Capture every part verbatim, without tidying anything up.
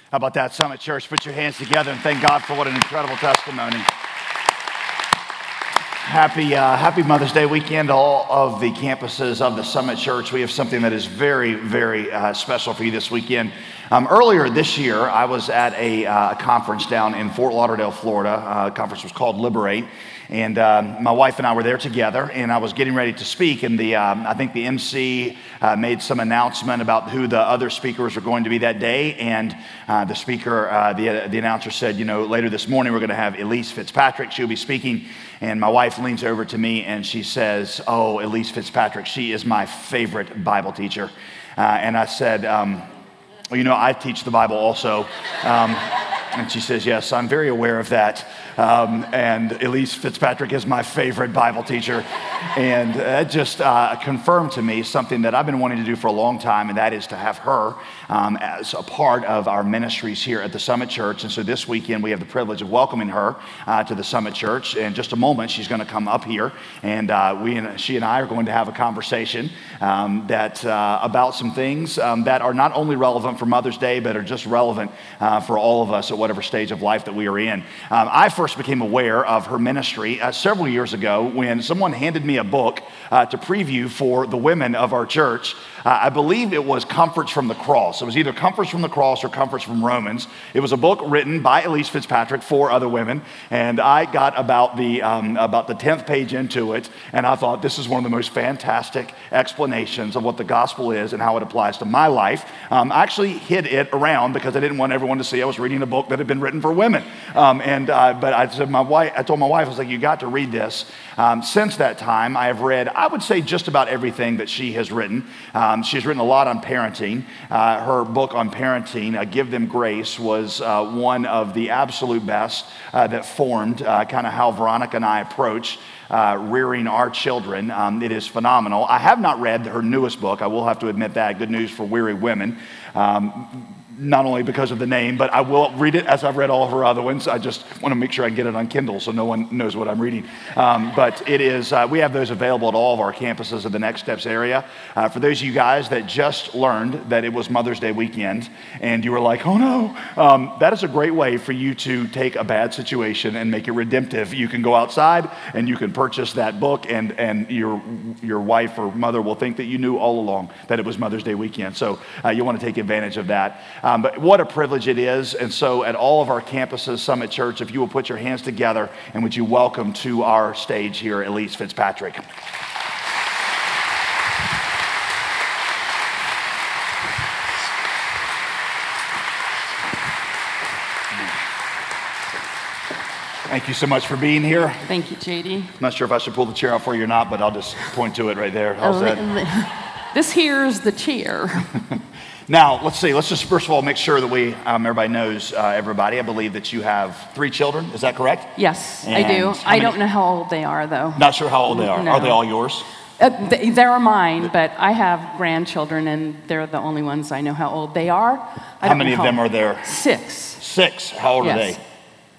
How about that, Summit Church? Put your hands together and thank God for what an incredible testimony. Happy, uh, happy Mother's Day weekend to all of the campuses of the Summit Church. We have something that is very, very uh, special for you this weekend. Um, earlier this year, I was at a uh, conference down in Fort Lauderdale, Florida. Uh, the conference was called Liberate. And um, my wife and I were there together, and I was getting ready to speak, and the um, I think the M C uh, made some announcement about who the other speakers were going to be that day, and uh, the speaker, uh, the, the announcer said, you know, later this morning we're going to have Elise Fitzpatrick. She'll be speaking, and my wife leans over to me, and she says, oh, Elise Fitzpatrick, she is my favorite Bible teacher. Uh, and I said, um, well, you know, I teach the Bible also. Um, and she says, yes, I'm very aware of that. Um, and Elise Fitzpatrick is my favorite Bible teacher. And it just uh, confirmed to me something that I've been wanting to do for a long time, and that is to have her um, as a part of our ministries here at the Summit Church. And so this weekend we have the privilege of welcoming her uh, to the Summit Church. In just a moment, she's going to come up here, and uh, we and she and I are going to have a conversation um, that uh, about some things um, that are not only relevant for Mother's Day, but are just relevant uh, for all of us at whatever stage of life that we are in. Um, I first became aware of her ministry uh, several years ago when someone handed me a book uh, to preview for the women of our church. Uh, I believe it was Comforts from the Cross. It was either Comforts from the Cross or Comforts from Romans. It was a book written by Elise Fitzpatrick for other women, and I got about the um, about the tenth page into it, and I thought this is one of the most fantastic explanations of what the gospel is and how it applies to my life. Um, I actually hid it around because I didn't want everyone to see I was reading a book that had been written for women. Um, and uh, but I said my wife, I told my wife, I was like, you got to read this. Um, since that time, I have read, I would say, just about everything that she has written. Um, she's written a lot on parenting. Uh, her book on parenting, uh, Give Them Grace, was uh, one of the absolute best uh, that formed uh, kind of how Veronica and I approach Uh, rearing our children. Um, it is phenomenal. I have not read her newest book. I will have to admit that. Good News for Weary Women. Um, not only because of the name, but I will read it as I've read all of her other ones. I just want to make sure I get it on Kindle so no one knows what I'm reading. Um, but it is, uh, we have those available at all of our campuses in the Next Steps area. Uh, for those of you guys that just learned that it was Mother's Day weekend and you were like, oh no, um, that is a great way for you to take a bad situation and make it redemptive. You can go outside and you can purchase that book, and, and your, your wife or mother will think that you knew all along that it was Mother's Day weekend. So uh, you want to take advantage of that. Um, but what a privilege it is. And so at all of our campuses, Summit Church, if you will put your hands together, and would you welcome to our stage here, Elise Fitzpatrick. Thank you so much for being here. Thank you, J D. I'm not sure if I should pull the chair out for you or not, but I'll just point to it right there. How's that? This here is the chair. Now, let's see. Let's just first of all make sure that we, um, everybody knows uh, everybody. I believe that you have three children. Is that correct? Yes, and I do. I many? don't know how old they are, though. Not sure how old they are. No. Are they all yours? Uh, they, they're mine, but I have grandchildren, and they're the only ones I know how old they are. I how many of them are there? Six. Six. How old yes. are they?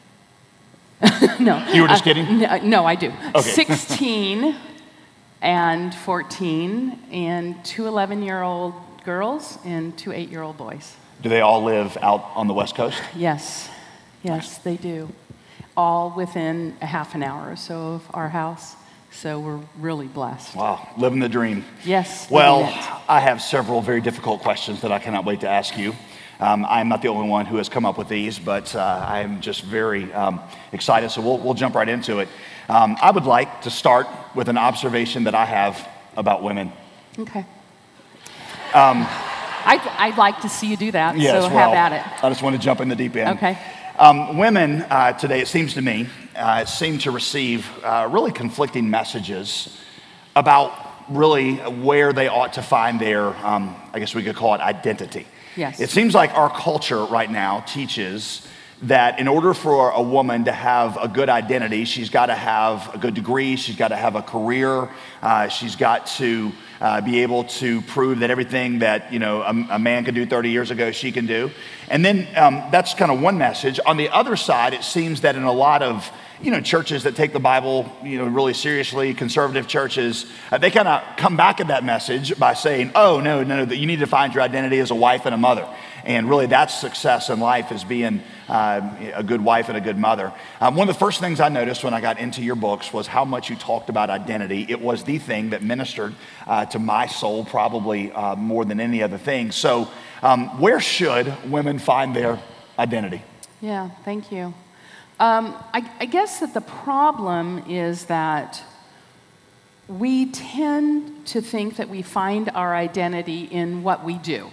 No. You were just uh, kidding? N- no, I do. Okay. sixteen and fourteen, and two eleven-year-old girls and two eight-year-old boys. Do they all live out on the West Coast? Yes. Yes, they do. All within a half an hour or so of our house. So we're really blessed. Wow, living the dream. Yes. Well, I have several very difficult questions that I cannot wait to ask you. Um, I'm not the only one who has come up with these, but uh, I'm just very um, excited, so we'll, we'll jump right into it. Um, I would like to start with an observation that I have about women. Okay. Um, I'd, I'd like to see you do that, yes, so well, have at it. I just want to jump in the deep end. Okay. Um, women uh, today, it seems to me, uh, seem to receive uh, really conflicting messages about really where they ought to find their, um, I guess we could call it identity. Yes. It seems like our culture right now teaches that in order for a woman to have a good identity, she's got to have a good degree, she's got to have a career, uh, she's got to uh, be able to prove that everything that, you know, a, a man could do thirty years ago, she can do. And then um, that's kind of one message. On the other side, it seems that in a lot of you know, churches that take the Bible, you know, really seriously, conservative churches, uh, they kind of come back at that message by saying, oh, no, no, no, that you need to find your identity as a wife and a mother. And really, that's success in life, is being uh, a good wife and a good mother. Um, one of the first things I noticed when I got into your books was how much you talked about identity. It was the thing that ministered uh, to my soul probably uh, more than any other thing. So um, where should women find their identity? Yeah, thank you. Um, I, I guess that the problem is that we tend to think that we find our identity in what we do.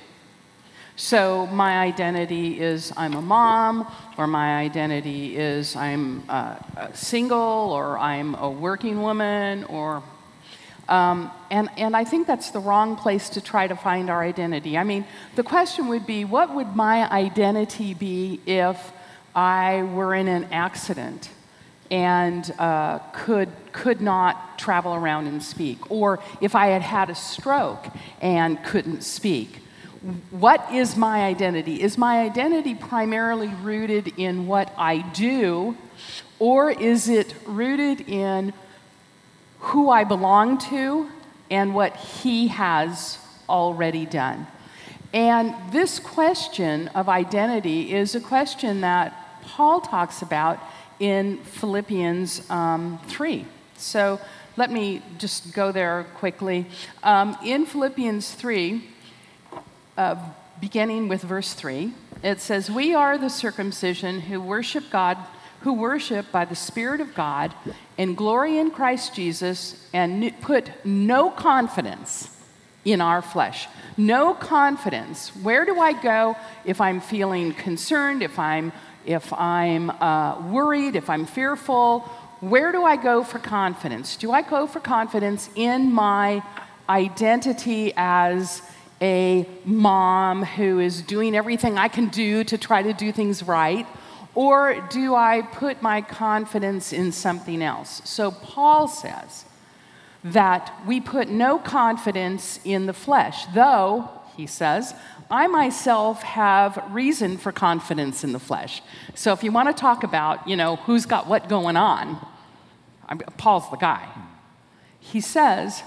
So my identity is I'm a mom, or my identity is I'm uh, single, or I'm a working woman, or um, and and I think that's the wrong place to try to find our identity. I mean, the question would be, what would my identity be if I were in an accident and uh, could could not travel around and speak, or if I had had a stroke and couldn't speak? What is my identity? Is my identity primarily rooted in what I do, or is it rooted in who I belong to and what He has already done? And this question of identity is a question that Paul talks about in Philippians um, three. So let me just go there quickly. Um, in Philippians three, uh, beginning with verse three, it says, "We are the circumcision who worship God, who worship by the Spirit of God, and glory in Christ Jesus, and put no confidence in our flesh." No confidence. Where do I go if I'm feeling concerned, if I'm if I'm uh, worried, if I'm fearful? Where do I go for confidence? Do I go for confidence in my identity as a mom who is doing everything I can do to try to do things right? Or do I put my confidence in something else? So Paul says that we put no confidence in the flesh, though, he says, I myself have reason for confidence in the flesh. So if you want to talk about, you know, who's got what going on, I'm, Paul's the guy. He says,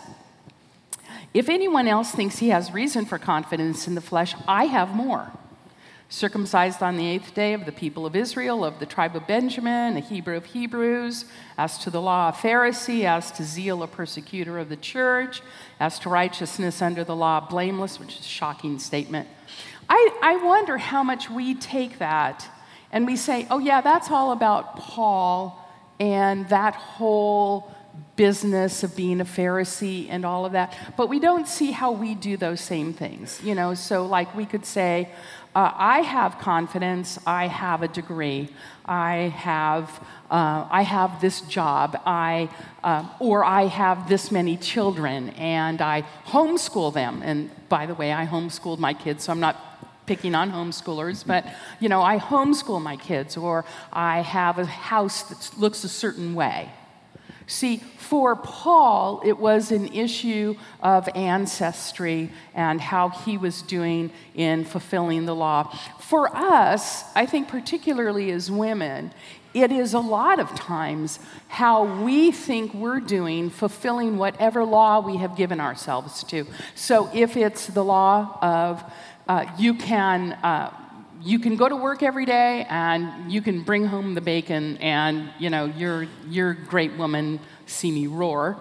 if anyone else thinks he has reason for confidence in the flesh, I have more. Circumcised on the eighth day, of the people of Israel, of the tribe of Benjamin, a Hebrew of Hebrews, as to the law, a Pharisee, as to zeal, a persecutor of the church, as to righteousness under the law, blameless, which is a shocking statement. I, I wonder how much we take that and we say, oh yeah, that's all about Paul and that whole business of being a Pharisee and all of that, but we don't see how we do those same things, you know. So like we could say, uh, I have confidence, I have a degree, I have uh, I have this job, I uh, or I have this many children, and I homeschool them. And by the way, I homeschooled my kids, so I'm not picking on homeschoolers, but you know, I homeschool my kids, or I have a house that looks a certain way. See, for Paul, it was an issue of ancestry and how he was doing in fulfilling the law. For us, I think particularly as women, it is a lot of times how we think we're doing, fulfilling whatever law we have given ourselves to. So if it's the law of uh, you can... Uh, You can go to work every day and you can bring home the bacon and, you know, you're, you're a great woman, see me roar.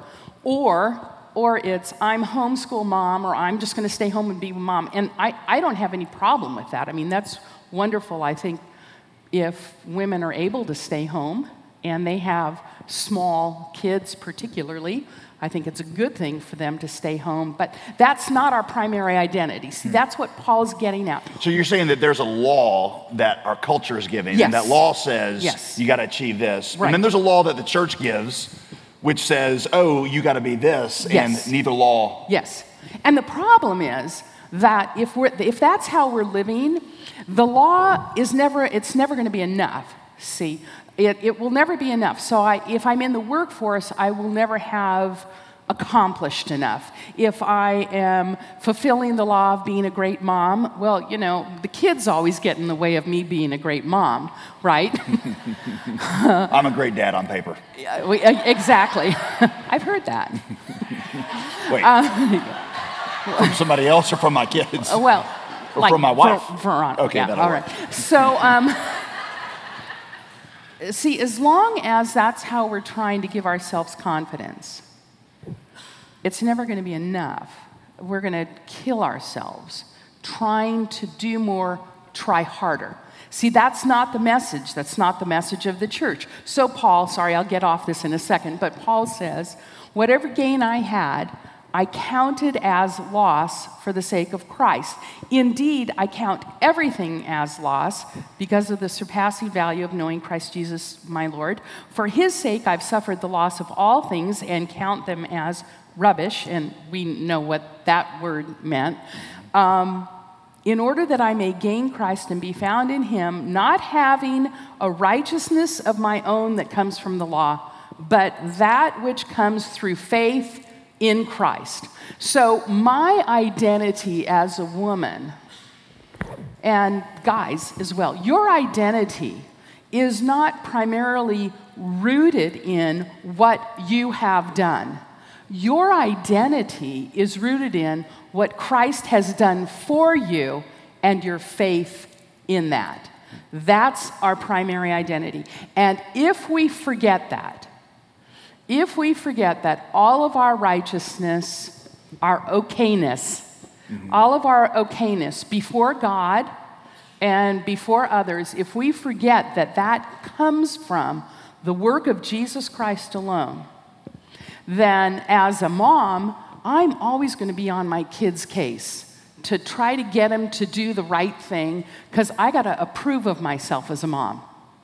Or, or it's I'm homeschool mom, or I'm just going to stay home and be with mom. And I, I don't have any problem with that. I mean, that's wonderful. I think if women are able to stay home and they have small kids particularly, I think it's a good thing for them to stay home, but that's not our primary identity. See, that's what Paul's getting at. So you're saying that there's a law that our culture is giving, yes. and that law says yes. you got to achieve this. Right. And then there's a law that the church gives, which says, oh, you got to be this, yes. and neither law. Yes. And the problem is that if we're if that's how we're living, the law is never, it's never going to be enough. See, it, it will never be enough. So I, if I'm in the workforce, I will never have accomplished enough. If I am fulfilling the law of being a great mom, well, you know, the kids always get in the way of me being a great mom, right? I'm a great dad on paper. Yeah, we, exactly. I've heard that. Wait. Uh, from somebody else or from my kids? Well, Or like, from my wife. For, for on, okay, yeah, that'll all work. right. So, um, see, as long as that's how we're trying to give ourselves confidence, it's never going to be enough. We're going to kill ourselves trying to do more, try harder. See, that's not the message. That's not the message of the church. So Paul, sorry, I'll get off this in a second, but Paul says, whatever gain I had, I counted as loss for the sake of Christ. Indeed, I count everything as loss because of the surpassing value of knowing Christ Jesus, my Lord. For his sake, I've suffered the loss of all things and count them as rubbish, and we know what that word meant. Um, in order that I may gain Christ and be found in him, not having a righteousness of my own that comes from the law, but that which comes through faith in Christ. So my identity as a woman, and guys as well, your identity is not primarily rooted in what you have done. Your identity is rooted in what Christ has done for you and your faith in that. That's our primary identity. And if we forget that, if we forget that all of our righteousness, our okayness, mm-hmm. all of our okayness before God and before others, if we forget that that comes from the work of Jesus Christ alone, then as a mom, I'm always going to be on my kids' case to try to get them to do the right thing because I got to approve of myself as a mom.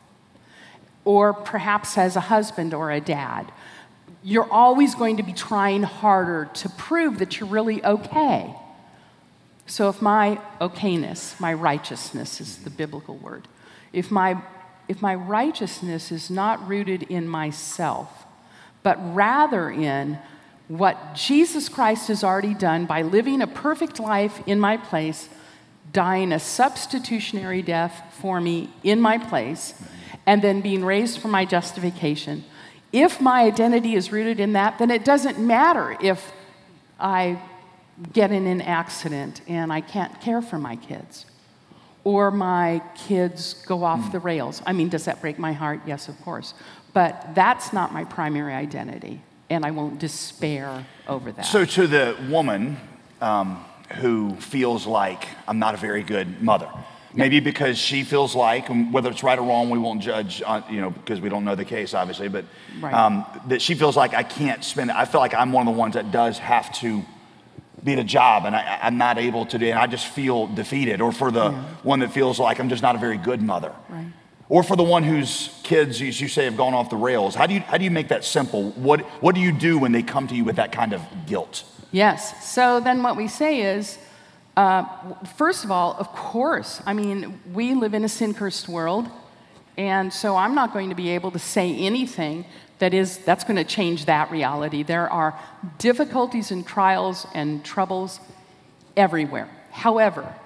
Or perhaps as a husband or a dad. You're always going to be trying harder to prove that you're really okay. So if my okayness, my righteousness is the biblical word, if my, if my righteousness is not rooted in myself, but rather in what Jesus Christ has already done by living a perfect life in my place, dying a substitutionary death for me in my place, and then being raised for my justification. If my identity is rooted in that, then it doesn't matter if I get in an accident and I can't care for my kids, or my kids go off the rails. I mean, does that break my heart? Yes, of course. But that's not my primary identity, and I won't despair over that. So to the woman um, who feels like I'm not a very good mother, maybe because she feels like, whether it's right or wrong, we won't judge, on, you know, because we don't know the case, obviously, but right. um, that she feels like I can't spend it. I feel like I'm one of the ones that does have to be at a job, and I, I'm not able to do it, and I just feel defeated. Or for the yeah. one that feels like I'm just not a very good mother. Right. Or for the one whose kids, as you say, have gone off the rails. How do you, how do you make that simple? What, what do you do when they come to you with that kind of guilt? Yes. So then what we say is, uh, first of all, of course, I mean, we live in a sin-cursed world, and so I'm not going to be able to say anything that is, that's going to change that reality. There are difficulties and trials and troubles everywhere. However,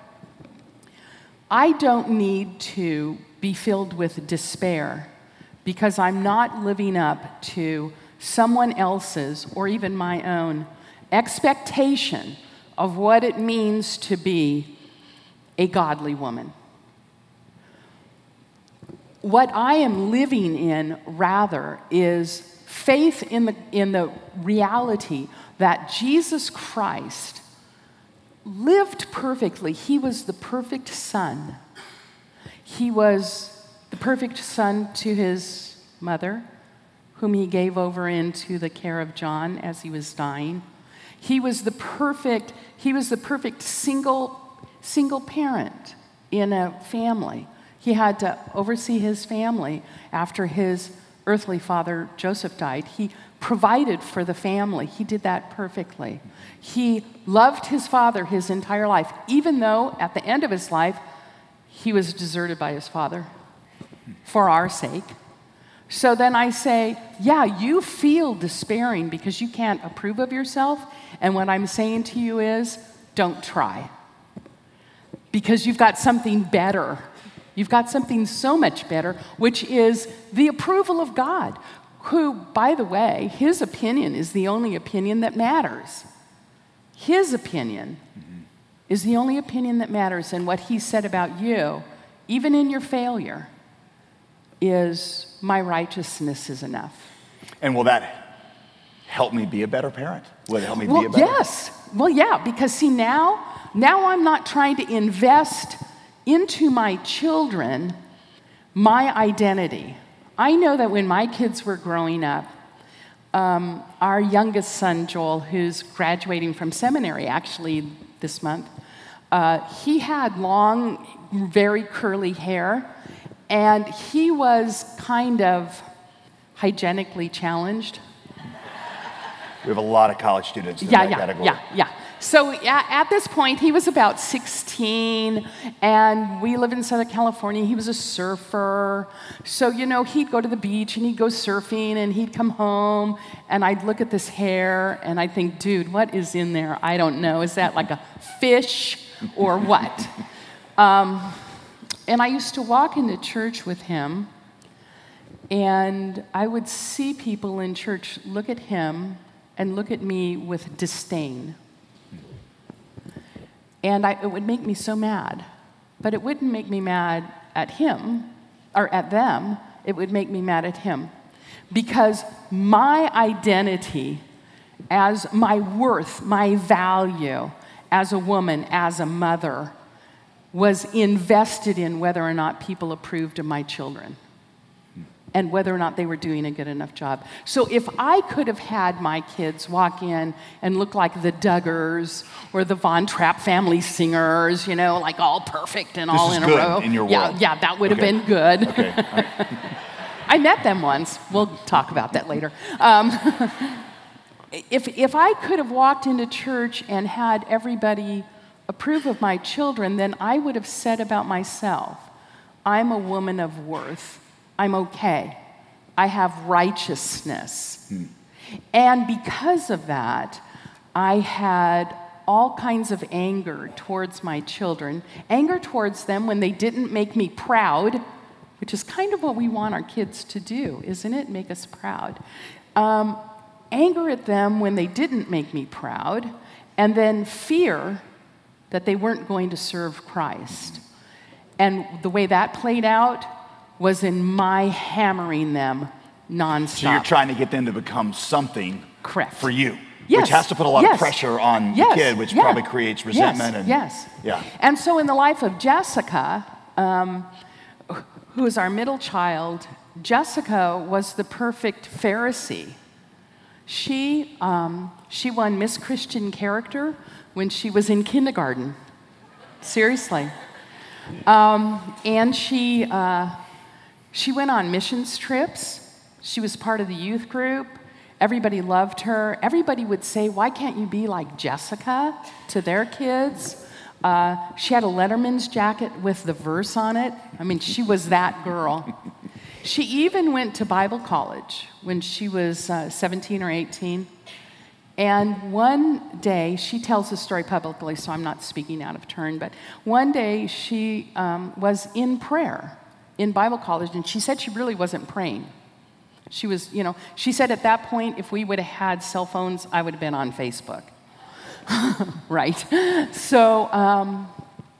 I don't need to be filled with despair because I'm not living up to someone else's or even my own expectation of what it means to be a godly woman. What I am living in, rather, is faith in the, in the reality that Jesus Christ lived perfectly. He was the perfect son. He was the perfect son to his mother, whom he gave over into the care of John as he was dying. He was the perfect, he was the perfect single, single parent in a family. He had to oversee his family after his earthly father, Joseph, died. He provided for the family. He did that perfectly. He loved his father his entire life, even though at the end of his life, he was deserted by his father for our sake. So then I say, yeah, you feel despairing because you can't approve of yourself. And what I'm saying to you is, don't try. Because you've got something better. You've got something so much better, which is the approval of God, who, by the way, his opinion is the only opinion that matters. His opinion. is the only opinion that matters, and what he said about you, even in your failure, is my righteousness is enough. And will that help me be a better parent? Will it help me well, be a better yes. Well, yeah, because see, now, now I'm not trying to invest into my children my identity. I know that when my kids were growing up, um, our youngest son, Joel, who's graduating from seminary actually this month, uh, he had long, very curly hair, and he was kind of hygienically challenged. We have a lot of college students in yeah, that yeah, category. Yeah, yeah. So at, at this point, he was about sixteen, and we live in Southern California. He was a surfer. So, you know, he'd go to the beach, and he'd go surfing, and he'd come home, and I'd look at this hair, and I'd think, dude, what is in there? I don't know. Is that like a fish or what? um, and I used to walk into church with him, and I would see people in church look at him and look at me with disdain. And I, it would make me so mad. But it wouldn't make me mad at him, or at them. It would make me mad at him. Because my identity as my worth, my value as a woman, as a mother, was invested in whether or not people approved of my children and whether or not they were doing a good enough job. So if I could have had my kids walk in and look like the Duggars or the Von Trapp family singers, you know, like all perfect and this all is in good a row. in your yeah, world. yeah, that would okay. have been good. Okay. All right. I met them once. We'll talk about that later. Um, if, if I could have walked into church and had everybody approve of my children, then I would have said about myself, I'm a woman of worth. I'm okay. I have righteousness. Hmm. And because of that, I had all kinds of anger towards my children, anger towards them when they didn't make me proud, which is kind of what we want our kids to do, isn't it? Make us proud. Um, anger at them when they didn't make me proud, and then fear that they weren't going to serve Christ. And the way that played out was in my hammering them nonstop. So you're trying to get them to become something Correct. For you. Yes. Which has to put a lot yes. of pressure on yes. the kid, which yeah. probably creates resentment. Yes. And, yes. Yeah. And so in the life of Jessica, um, who is our middle child, Jessica was the perfect Pharisee. She, um, she won Miss Christian Character when she was in kindergarten. Seriously. Um, and she, uh, she went on missions trips. She was part of the youth group. Everybody loved her. Everybody would say, why can't you be like Jessica to their kids? Uh, she had a Letterman's jacket with the verse on it. I mean, she was that girl. She even went to Bible college when she was uh, seventeen or eighteen. And one day, she tells this story publicly, so I'm not speaking out of turn, but one day she um, was in prayer in Bible college, and she said she really wasn't praying. She was, you know, she said at that point, if we would have had cell phones, I would have been on Facebook. Right? So, um,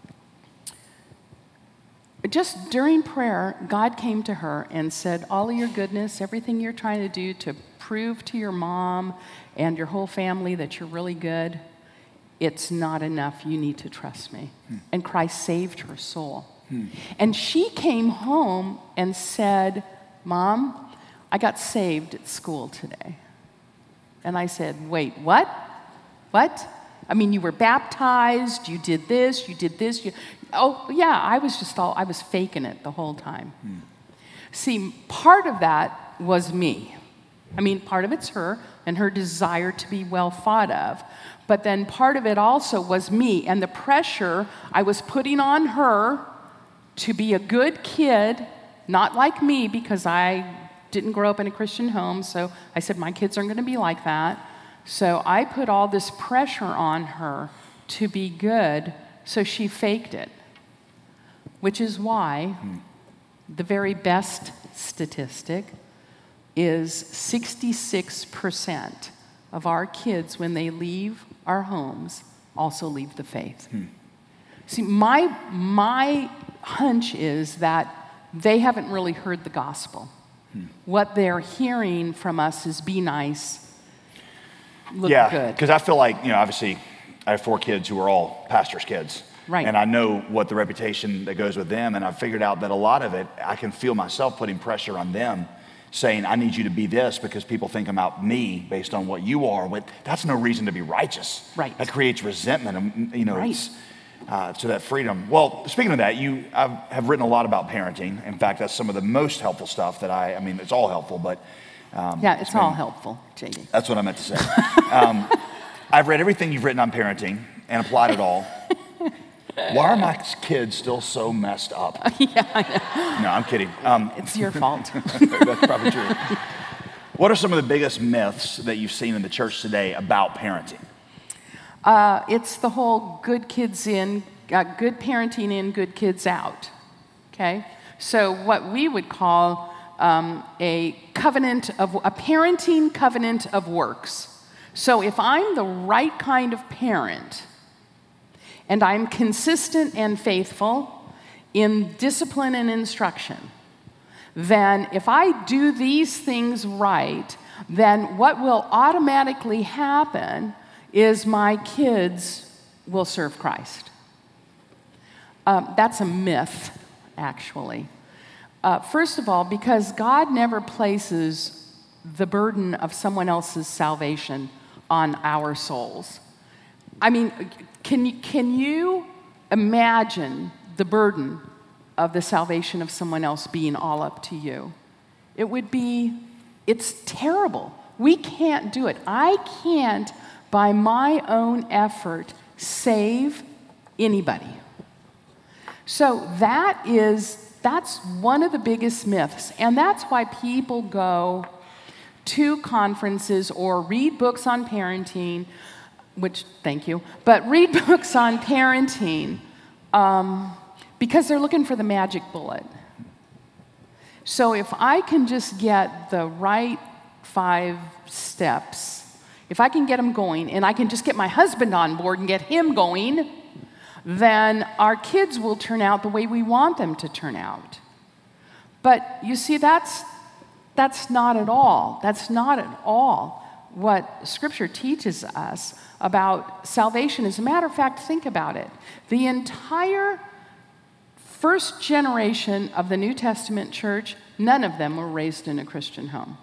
just during prayer, God came to her and said, all of your goodness, everything you're trying to do to prove to your mom and your whole family that you're really good, it's not enough. You need to trust me. Hmm. And Christ saved her soul. Hmm. And she came home and said, Mom, I got saved at school today. And I said, wait, what? What? I mean, you were baptized, you did this, you did this. You... Oh, yeah, I was just all, I was faking it the whole time. Hmm. See, part of that was me. I mean, part of it's her and her desire to be well thought of. But then part of it also was me and the pressure I was putting on her to be a good kid, not like me because I didn't grow up in a Christian home. So I said, my kids aren't going to be like that. So I put all this pressure on her to be good, so she faked it. Which is why hmm. the very best statistic is sixty-six percent of our kids, when they leave our homes, also leave the faith. Hmm. See, my, my hunch is that they haven't really heard the gospel. Hmm. What they're hearing from us is be nice, look yeah, good. Because I feel like, you know, obviously I have four kids who are all pastors' kids. Right. And I know what the reputation that goes with them, and I've figured out that a lot of it, I can feel myself putting pressure on them, saying, I need you to be this because people think about me based on what you are. But that's no reason to be righteous. Right. That creates resentment, and you know, right. it's, uh, to that freedom. Well, speaking of that, you I've, have written a lot about parenting. In fact, that's some of the most helpful stuff that I, I mean, it's all helpful, but. Um, yeah, it's, it's all been, helpful, J D. That's what I meant to say. um, I've read everything you've written on parenting and applied it all. Why are my kids still so messed up? yeah, I know. No, I'm kidding. Um, it's your fault. That's probably true. What are some of the biggest myths that you've seen in the church today about parenting? Uh, it's the whole good kids in, uh, good parenting in, good kids out. Okay? So what we would call um, a covenant of, a parenting covenant of works. So if I'm the right kind of parent, and I'm consistent and faithful in discipline and instruction, then if I do these things right, then what will automatically happen is my kids will serve Christ. Um, that's a myth, actually. Uh, first of all, because God never places the burden of someone else's salvation on our souls. I mean, Can you, can you imagine the burden of the salvation of someone else being all up to you? It would be, it's terrible. We can't do it. I can't, by my own effort, save anybody. So that is, that's one of the biggest myths. And that's why people go to conferences or read books on parenting, which, thank you, but read books on parenting um, because they're looking for the magic bullet. So if I can just get the right five steps, if I can get them going, and I can just get my husband on board and get him going, then our kids will turn out the way we want them to turn out. But you see, that's, that's not at all, that's not at all what Scripture teaches us about salvation. As a matter of fact, think about it. The entire first generation of the New Testament church, none of them were raised in a Christian home.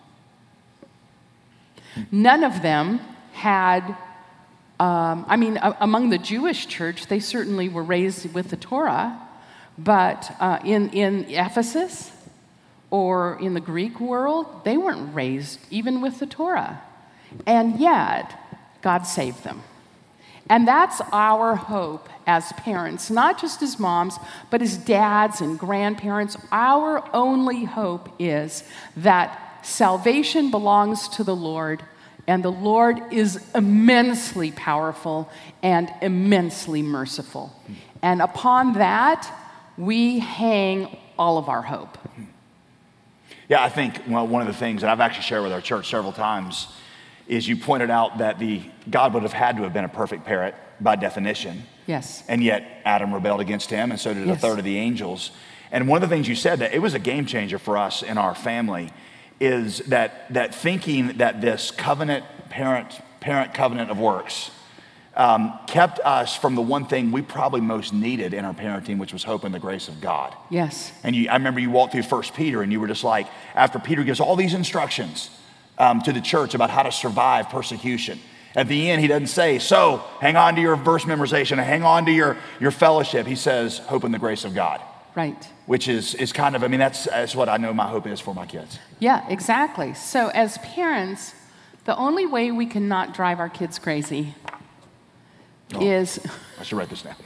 None of them had, um, I mean, a- among the Jewish church, they certainly were raised with the Torah, but uh, in, in Ephesus or in the Greek world, they weren't raised even with the Torah. And yet, God saved them. And that's our hope as parents, not just as moms, but as dads and grandparents. Our only hope is that salvation belongs to the Lord, and the Lord is immensely powerful and immensely merciful. And upon that, we hang all of our hope. Yeah, I think well, one of the things that I've actually shared with our church several times is you pointed out that the God would have had to have been a perfect parent by definition. Yes. And yet Adam rebelled against him, and so did yes. a third of the angels. And one of the things you said, that it was a game changer for us in our family, is that that thinking that this covenant parent parent covenant of works um, kept us from the one thing we probably most needed in our parenting, which was hope and the grace of God. Yes. And you, I remember you walked through First Peter, and you were just like, after Peter gives all these instructions Um, to the church about how to survive persecution. At the end, he doesn't say, so hang on to your verse memorization, hang on to your, your fellowship. He says, hope in the grace of God. Right. Which is, is kind of, I mean, that's, that's what I know my hope is for my kids. Yeah, exactly. So as parents, the only way we can not drive our kids crazy oh, is... I should write this down.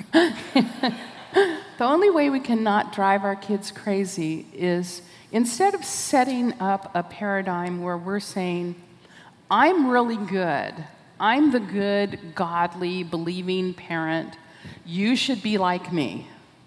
The only way we can not drive our kids crazy is instead of setting up a paradigm where we're saying, I'm really good, I'm the good, godly, believing parent, you should be like me.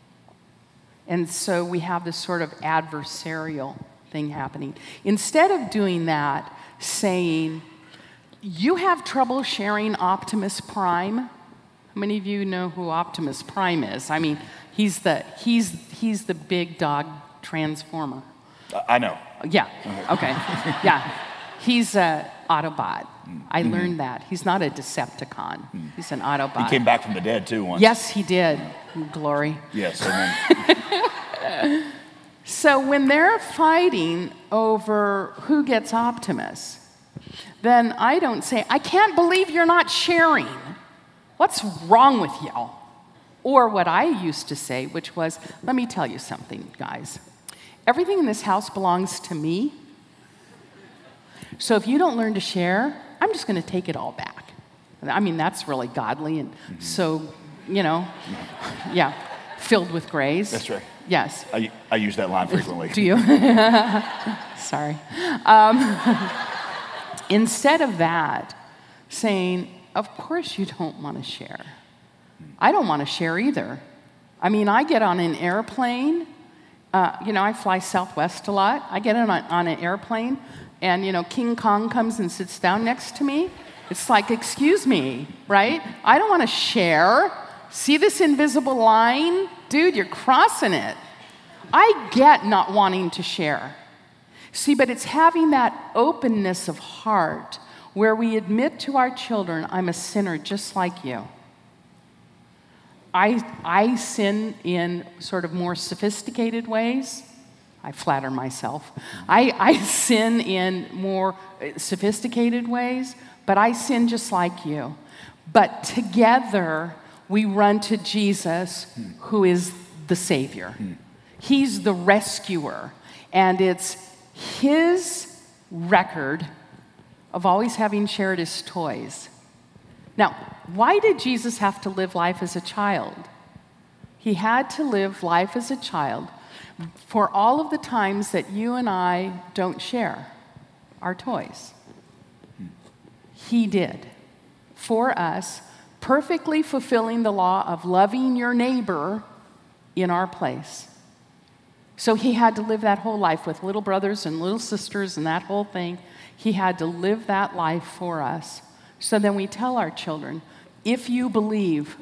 And so we have this sort of adversarial thing happening. Instead of doing that, saying, you have trouble sharing Optimus Prime, How many of you know who Optimus Prime is? I mean, he's the, he's, he's the big dog transformer. I know. Yeah, okay, yeah. He's an Autobot. I Mm-hmm. learned that. He's not a Decepticon. He's an Autobot. He came back from the dead, too, once. Yes, he did. Glory. Yes, amen. So when they're fighting over who gets Optimus, then I don't say, I can't believe you're not sharing. What's wrong with y'all? Or what I used to say, which was, let me tell you something, guys. Everything in this house belongs to me. So if you don't learn to share, I'm just going to take it all back. I mean, that's really godly and mm-hmm. so, you know, yeah, filled with grace. That's right. Yes. I, I use that line frequently. Do you? Sorry. Um, instead of that, saying, of course you don't want to share. I don't want to share either. I mean, I get on an airplane. Uh, you know, I fly Southwest a lot. I get on, a, on an airplane, and, you know, King Kong comes and sits down next to me. It's like, excuse me, right? I don't want to share. See this invisible line? Dude, you're crossing it. I get not wanting to share. See, but it's having that openness of heart where we admit to our children, I'm a sinner just like you. I, I sin in sort of more sophisticated ways. I flatter myself. I, I sin in more sophisticated ways, but I sin just like you. But together, we run to Jesus, who is the Savior. He's the rescuer. And it's his record of always having shared his toys. Now, why did Jesus have to live life as a child? He had to live life as a child for all of the times that you and I don't share our toys. He did for us, perfectly fulfilling the law of loving your neighbor in our place. So he had to live that whole life with little brothers and little sisters and that whole thing. He had to live that life for us. So then we tell our children, if you believe,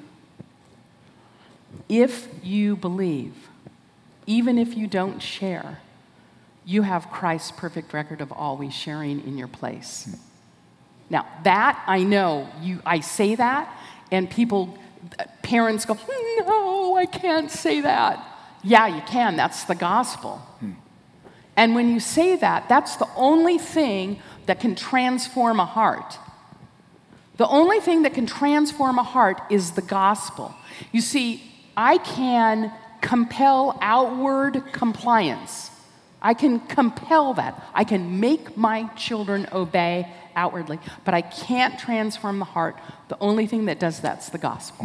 if you believe, even if you don't share, you have Christ's perfect record of always sharing in your place. Now, that I know, you, I say that, and people, parents go, no, I can't say that. Yeah, you can. That's the gospel. Hmm. And when you say that, that's the only thing that can transform a heart. The only thing that can transform a heart is the gospel. You see, I can compel outward compliance. I can compel that. I can make my children obey outwardly, but I can't transform the heart. The only thing that does that's the gospel.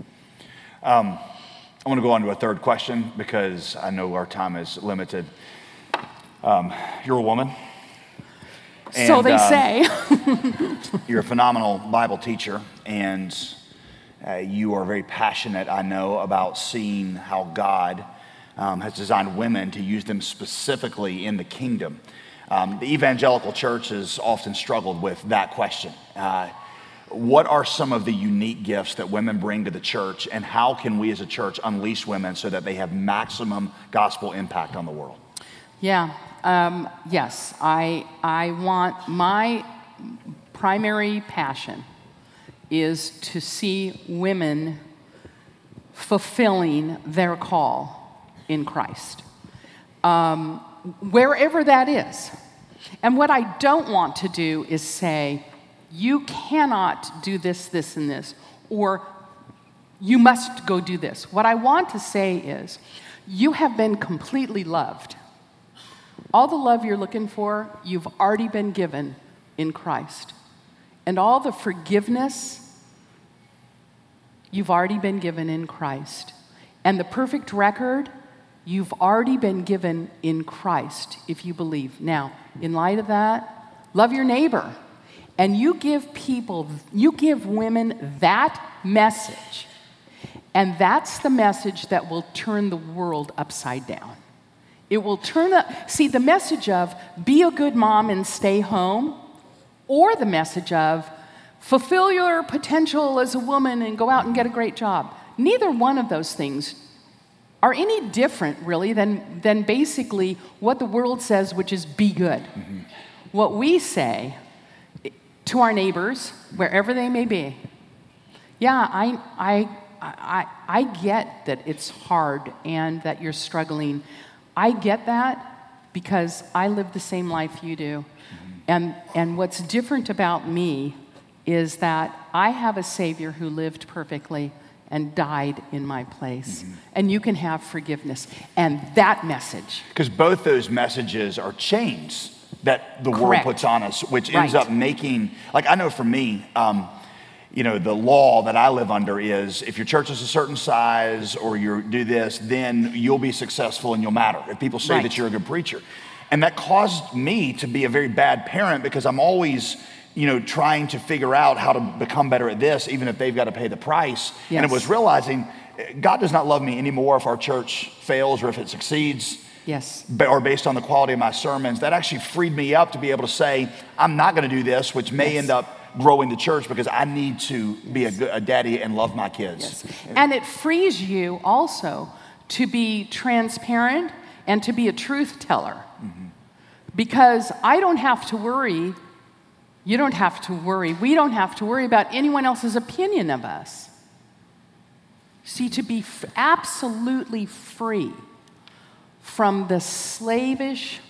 Um, I want to go on to a third question because I know our time is limited. Um, you're a woman. And, so they um, say. You're a phenomenal Bible teacher, and uh, you are very passionate, I know, about seeing how God um, has designed women to use them specifically in the kingdom. Um, the evangelical church has often struggled with that question. Uh, what are some of the unique gifts that women bring to the church, and how can we as a church unleash women so that they have maximum gospel impact on the world? Yeah. Um, yes, I, I want, my primary passion is to see women fulfilling their call in Christ, um, wherever that is. And what I don't want to do is say, you cannot do this, this, and this, or you must go do this. What I want to say is, you have been completely loved. All the love you're looking for, you've already been given in Christ. And all the forgiveness, you've already been given in Christ. And the perfect record, you've already been given in Christ if you believe. Now, in light of that, love your neighbor. And you give people, you give women that message. And that's the message that will turn the world upside down. It will turn the, see, the message of be a good mom and stay home, or the message of fulfill your potential as a woman and go out and get a great job. Neither one of those things are any different, really, than, than basically what the world says, which is be good. Mm-hmm. What we say to our neighbors, wherever they may be, yeah, I, I, I, I get that it's hard and that you're struggling. I get that because I live the same life you do. Mm-hmm. And, and what's different about me is that I have a Savior who lived perfectly and died in my place. Mm-hmm. And you can have forgiveness. And that message. Because both those messages are chains that the Correct. world puts on us, which ends right. up making, like I know for me, um, you know, the law that I live under is if your church is a certain size or you do this, then you'll be successful and you'll matter. If people say right. that you're a good preacher. And that caused me to be a very bad parent because I'm always, you know, trying to figure out how to become better at this, even if they've got to pay the price. Yes. And it was realizing God does not love me anymore if our church fails or if it succeeds. Yes. Or based on the quality of my sermons. That actually freed me up to be able to say, I'm not going to do this, which may yes. end up growing the church because I need to yes. be a, good, a daddy and love my kids. Yes. And it frees you also to be transparent and to be a truth teller. Mm-hmm. Because I don't have to worry. You don't have to worry. We don't have to worry about anyone else's opinion of us. See, to be f- absolutely free from the slavish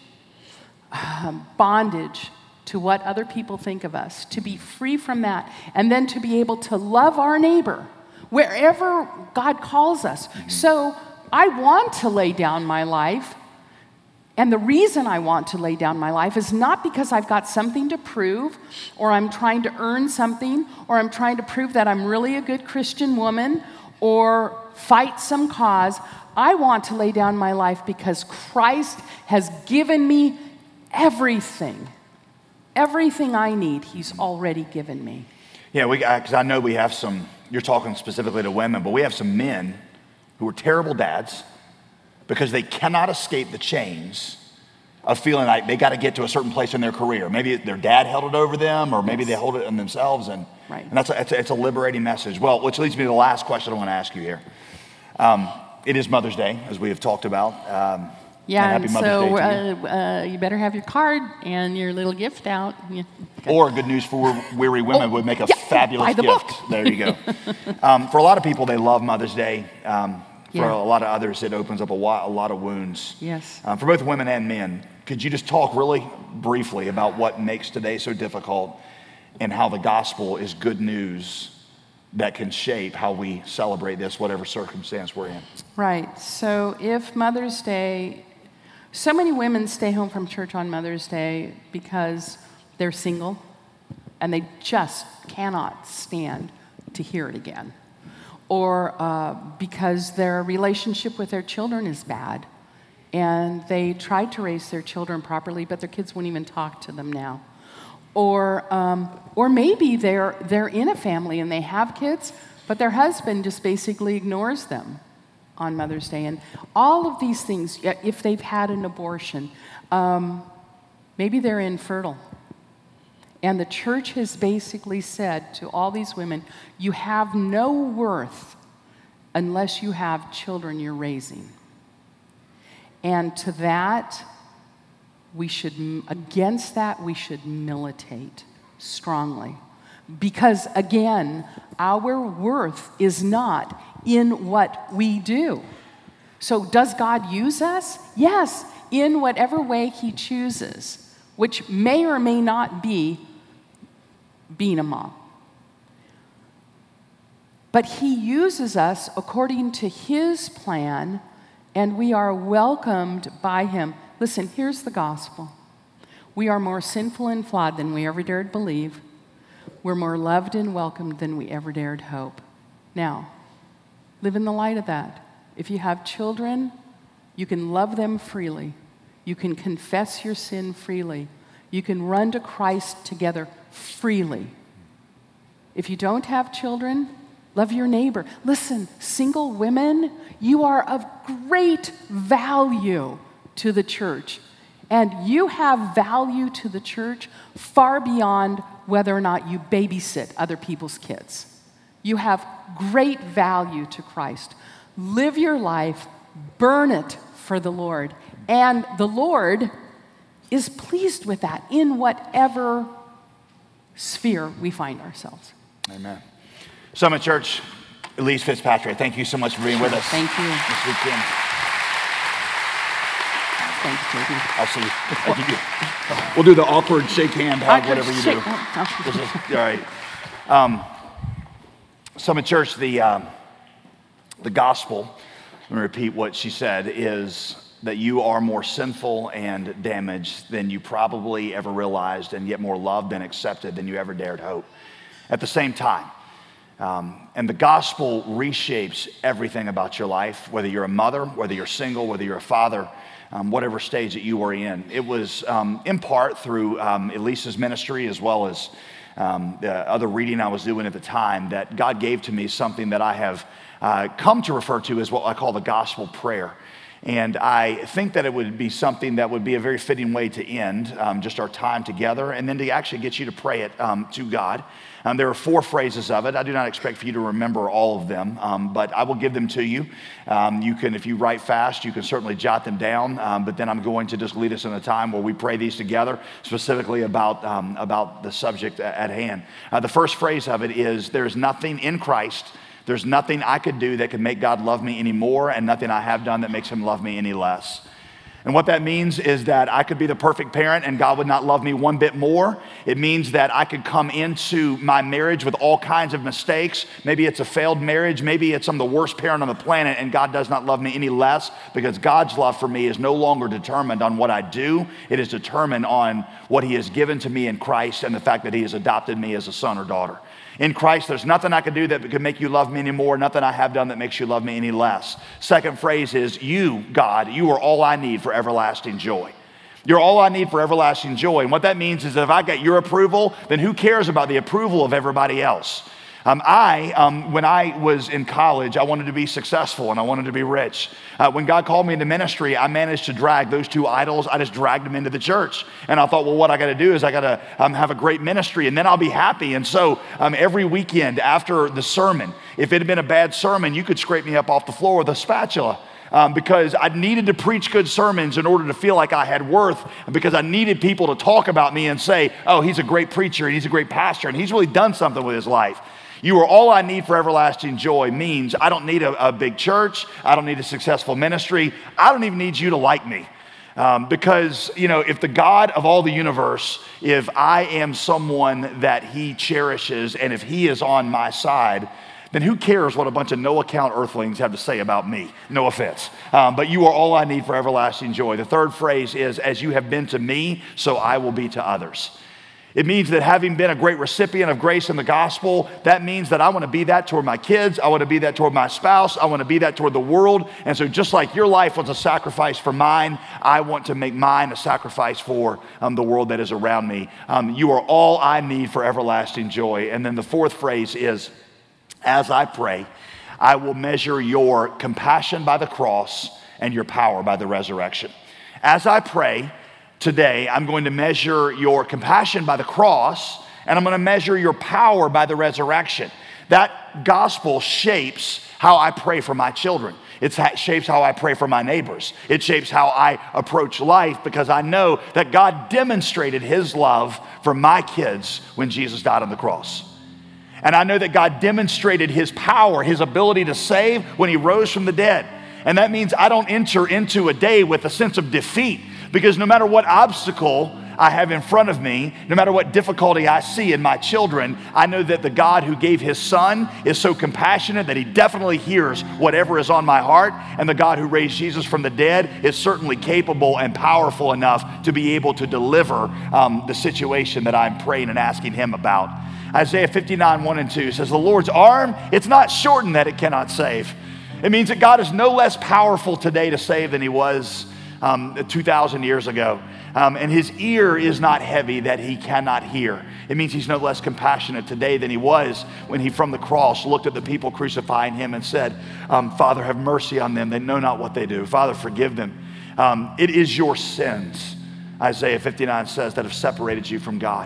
uh, bondage to what other people think of us, to be free from that, and then to be able to love our neighbor wherever God calls us. Mm-hmm. So I want to lay down my life. And the reason I want to lay down my life is not because I've got something to prove, or I'm trying to earn something, or I'm trying to prove that I'm really a good Christian woman, or fight some cause. I want to lay down my life because Christ has given me everything. Everything I need, He's already given me. Yeah, because I know we have some, you're talking specifically to women, but we have some men who are terrible dads, because they cannot escape the chains of feeling like they got to get to a certain place in their career. Maybe their dad held it over them, or maybe yes. they hold it in themselves, and, right. and that's a, it's, a, it's a liberating message. Well, which leads me to the last question I want to ask you here. Um, it is Mother's Day, as we have talked about. Um, yeah, and happy Mother's so Day to you. Uh, uh, you better have your card and your little gift out. Yeah. Okay. Or good news for weary women oh, would make a yeah, fabulous buy the gift. book. There you go. um, for a lot of people, they love Mother's Day. Um, For yeah. a lot of others, it opens up a lot, a lot of wounds. Yes. Um, for both women and men, could you just talk really briefly about what makes today so difficult and how the gospel is good news that can shape how we celebrate this, whatever circumstance we're in? Right. So if Mother's Day, so many women stay home from church on Mother's Day because they're single and they just cannot stand to hear it again. Or uh, because their relationship with their children is bad, and they tried to raise their children properly, but their kids won't even talk to them now. Or, um, or maybe they're they're in a family and they have kids, but their husband just basically ignores them on Mother's Day. And all of these things, if they've had an abortion, um, maybe they're infertile. And the church has basically said to all these women, you have no worth unless you have children you're raising. And to that, we should, against that, we should militate strongly. Because again, our worth is not in what we do. So does God use us? Yes, in whatever way He chooses, which may or may not be being a mom. But He uses us according to His plan, and we are welcomed by Him. Listen, here's the gospel. We are more sinful and flawed than we ever dared believe. We're more loved and welcomed than we ever dared hope. Now, live in the light of that. If you have children, you can love them freely. You can confess your sin freely. You can run to Christ together freely. If you don't have children, love your neighbor. Listen, single women, you are of great value to the church. And you have value to the church far beyond whether or not you babysit other people's kids. You have great value to Christ. Live your life, burn it for the Lord, and the Lord is pleased with that in whatever sphere we find ourselves. Amen. Summit Church, Elise Fitzpatrick, thank you so much for being with us. Thank you. This weekend. Thanks, J D. I'll see you. Thank you. We'll do the awkward shake hand hug, Awkward whatever you shake- do. oh, This is- all right. Um, Summit Church, the, um, the gospel, let me repeat what she said, is that you are more sinful and damaged than you probably ever realized, and yet more loved and accepted than you ever dared hope. At the same time, um, and the gospel reshapes everything about your life, whether you're a mother, whether you're single, whether you're a father, um, whatever stage that you were in. It was um, in part through um, Elisa's ministry, as well as um, the other reading I was doing at the time, that God gave to me something that I have uh, come to refer to as what I call the gospel prayer. And I think that it would be something that would be a very fitting way to end um, just our time together, and then to actually get you to pray it um, to God. Um, there are four phrases of it. I do not expect for you to remember all of them, um, but I will give them to you. Um, you can, if you write fast, you can certainly jot them down, um, but then I'm going to just lead us in a time where we pray these together, specifically about, um, about the subject at hand. Uh, the first phrase of it is, there's nothing in Christ, there's nothing I could do that could make God love me any more, and nothing I have done that makes him love me any less. And what that means is that I could be the perfect parent and God would not love me one bit more. It means that I could come into my marriage with all kinds of mistakes. Maybe it's a failed marriage. Maybe it's I'm the worst parent on the planet and God does not love me any less, because God's love for me is no longer determined on what I do. It is determined on what he has given to me in Christ and the fact that he has adopted me as a son or daughter. In Christ, there's nothing I can do that could make you love me anymore, nothing I have done that makes you love me any less. Second phrase is, you, God, you are all I need for everlasting joy. You're all I need for everlasting joy. And what that means is that if I get your approval, then who cares about the approval of everybody else? Um, I, um, when I was in college, I wanted to be successful and I wanted to be rich. Uh, when God called me into ministry, I managed to drag those two idols. I just dragged them into the church. And I thought, well, what I got to do is I got to um, have a great ministry and then I'll be happy. And so um, every weekend after the sermon, if it had been a bad sermon, you could scrape me up off the floor with a spatula. Um, because I needed to preach good sermons in order to feel like I had worth, and because I needed people to talk about me and say, oh, he's a great preacher and he's a great pastor and he's really done something with his life. You are all I need for everlasting joy means I don't need a, a big church. I don't need a successful ministry. I don't even need you to like me. Um, because, you know, if the God of all the universe, if I am someone that he cherishes and if he is on my side, then who cares what a bunch of no account earthlings have to say about me? No offense. Um, but you are all I need for everlasting joy. The third phrase is, as you have been to me, so I will be to others. It means that having been a great recipient of grace in the gospel, that means that I want to be that toward my kids. I want to be that toward my spouse. I want to be that toward the world. And so just like your life was a sacrifice for mine, I want to make mine a sacrifice for um, the world that is around me. Um, you are all I need for everlasting joy. And then the fourth phrase is, as I pray, I will measure your compassion by the cross and your power by the resurrection. As I pray, today, I'm going to measure your compassion by the cross, and I'm going to measure your power by the resurrection. That gospel shapes how I pray for my children. It shapes how I pray for my neighbors. It shapes how I approach life, because I know that God demonstrated his love for my kids when Jesus died on the cross. And I know that God demonstrated his power, his ability to save when he rose from the dead. And that means I don't enter into a day with a sense of defeat, because no matter what obstacle I have in front of me, no matter what difficulty I see in my children, I know that the God who gave his son is so compassionate that he definitely hears whatever is on my heart. And the God who raised Jesus from the dead is certainly capable and powerful enough to be able to deliver um, the situation that I'm praying and asking him about. Isaiah fifty-nine, one and two says, the Lord's arm, it's not shortened that it cannot save. It means that God is no less powerful today to save than he was um, two thousand years ago. Um, and his ear is not heavy that he cannot hear. It means he's no less compassionate today than he was when he from the cross looked at the people crucifying him and said, um, Father, have mercy on them. They know not what they do. Father, forgive them. Um, it is your sins, Isaiah fifty-nine says, that have separated you from God.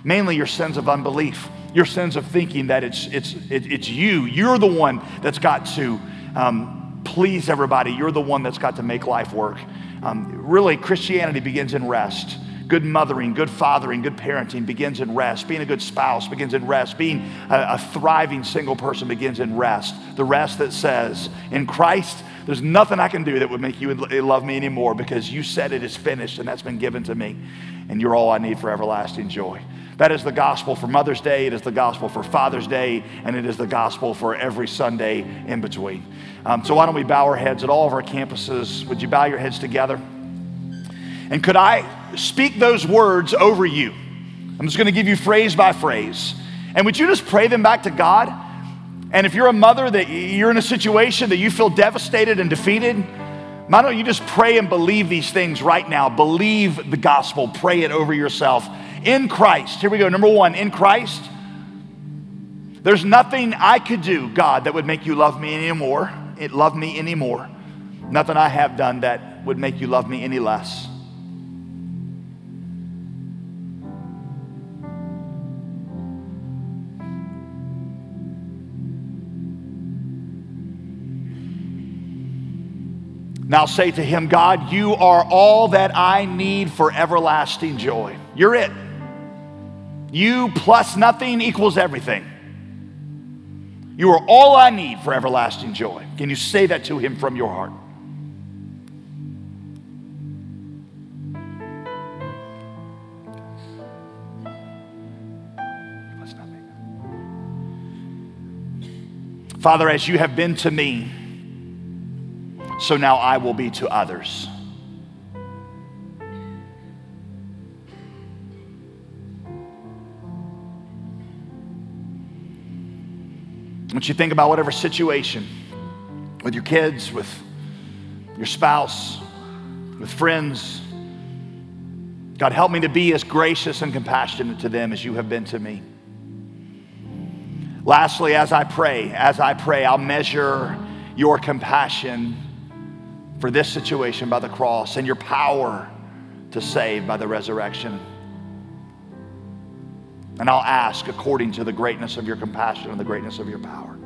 Mainly your sins of unbelief, your sins of thinking that it's, it's, it, it's you. You're the one that's got to um, please everybody. You're the one that's got to make life work. Um, really, Christianity begins in rest. Good mothering, good fathering, good parenting begins in rest. Being a good spouse begins in rest. Being a, a thriving single person begins in rest. The rest that says, in Christ, there's nothing I can do that would make you love me anymore, because you said it is finished and that's been given to me. And you're all I need for everlasting joy. That is the gospel for Mother's Day. It is the gospel for Father's Day. And it is the gospel for every Sunday in between. Um, so why don't we bow our heads at all of our campuses? Would you bow your heads together? And could I speak those words over you? I'm just going to give you phrase by phrase. And would you just pray them back to God? And if you're a mother that you're in a situation that you feel devastated and defeated, why don't you just pray and believe these things right now? Believe the gospel. Pray it over yourself. In Christ. Here we go. Number one, in Christ, there's nothing I could do, God, that would make you love me anymore. It love me anymore. Nothing I have done that would make you love me any less. Now say to him, God, you are all that I need for everlasting joy. You're it. You plus nothing equals everything. You are all I need for everlasting joy. Can you say that to him from your heart? Father, as you have been to me, so now I will be to others. Once you think about whatever situation, with your kids, with your spouse, with friends, God, help me to be as gracious and compassionate to them as you have been to me. Lastly, as I pray, as I pray, I'll measure your compassion for this situation by the cross and your power to save by the resurrection. And I'll ask according to the greatness of your compassion and the greatness of your power.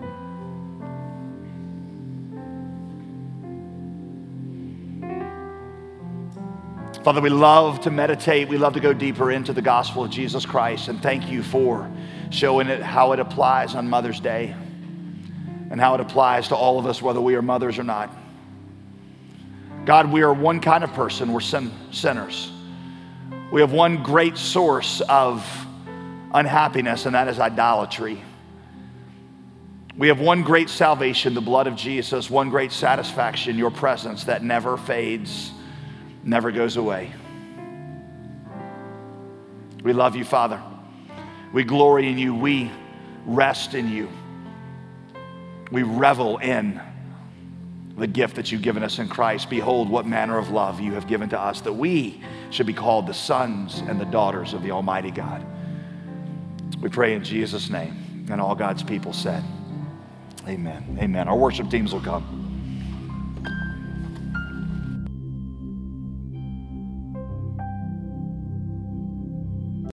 Father, we love to meditate. We love to go deeper into the gospel of Jesus Christ. And thank you for showing it how it applies on Mother's Day and how it applies to all of us, whether we are mothers or not. God, we are one kind of person. We're sin- sinners. We have one great source of unhappiness, and that is idolatry. We have one great salvation, the blood of Jesus, one great satisfaction, your presence that never fades, never goes away. We love you, Father. We glory in you. We rest in you. We revel in the gift that you've given us in Christ. Behold, what manner of love you have given to us, that we should be called the sons and the daughters of the Almighty God. We pray in Jesus' name. And all God's people said, amen. Amen. Our worship teams will come.